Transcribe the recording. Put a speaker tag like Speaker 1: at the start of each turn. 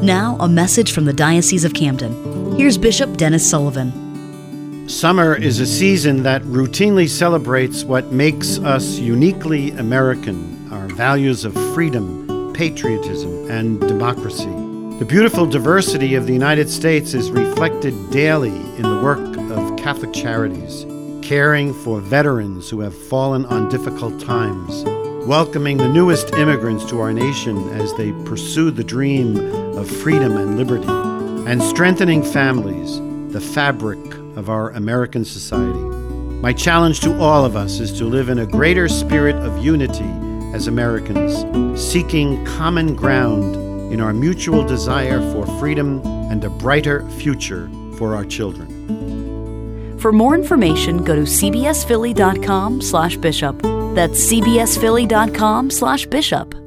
Speaker 1: Now, a message from the Diocese of Camden. Here's Bishop Dennis Sullivan.
Speaker 2: Summer is a season that routinely celebrates what makes us uniquely American, our values of freedom, patriotism, and democracy. The beautiful diversity of the United States is reflected daily in the work of Catholic Charities, caring for veterans who have fallen on difficult times, welcoming the newest immigrants to our nation as they pursue the dream of freedom and liberty, and strengthening families, the fabric of our American society. My challenge to all of us is to live in a greater spirit of unity as Americans, seeking common ground in our mutual desire for freedom and a brighter future for our children.
Speaker 1: For more information, go to cbsphilly.com/bishop. That's cbsphilly.com/bishop.